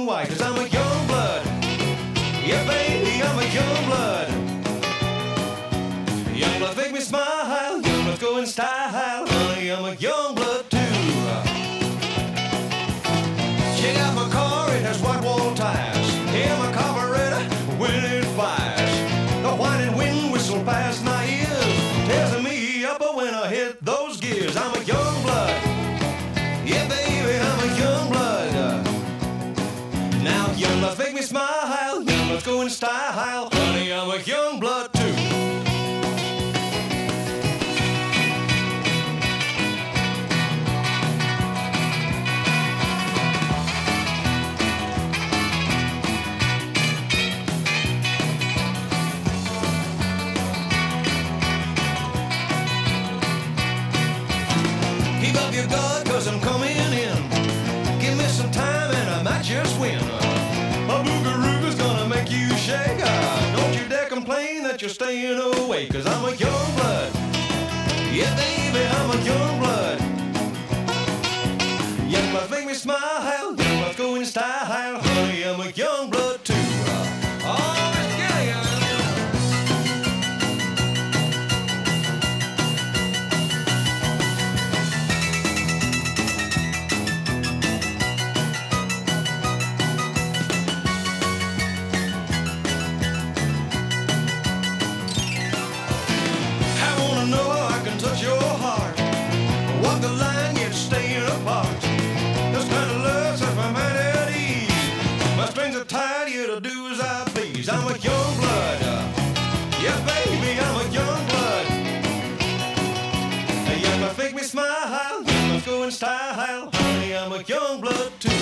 white, 'cause I'm a young blood. Yeah, baby, I'm a young blood. Young bloods make me smile, young bloods go in style. Honey, I'm a young blood too. Check out my car, it has white wall tires. Yeah, my carburetor, when it fires, the whining wind whistle past my ears, tears me up when I hit those gears. I'm a young blood. Yeah, baby, I'm a young blood. Now young bloods make me smile, young bloods go in style. Honey, I'm a young blood too. Keep up your guard, 'cause I'm coming in. Give me some time and I might just win. A boogaroo's gonna make you shake. Don't you dare complain that you're staying away, 'cause I'm a young blood. Yeah, baby, I'm a young blood. Young bloods make me smile, young bloods go in style. Honey, I'm a young blood too. Oh, let's get it. Touch your heart, walk the line, yet staying apart. This kind of love sets my mind at ease. My strings are tied, yet I do as I please. I'm a young blood. Yeah, baby, I'm a young blood. Young bloods make me smile, young bloods go in style. Honey, I'm a young blood too.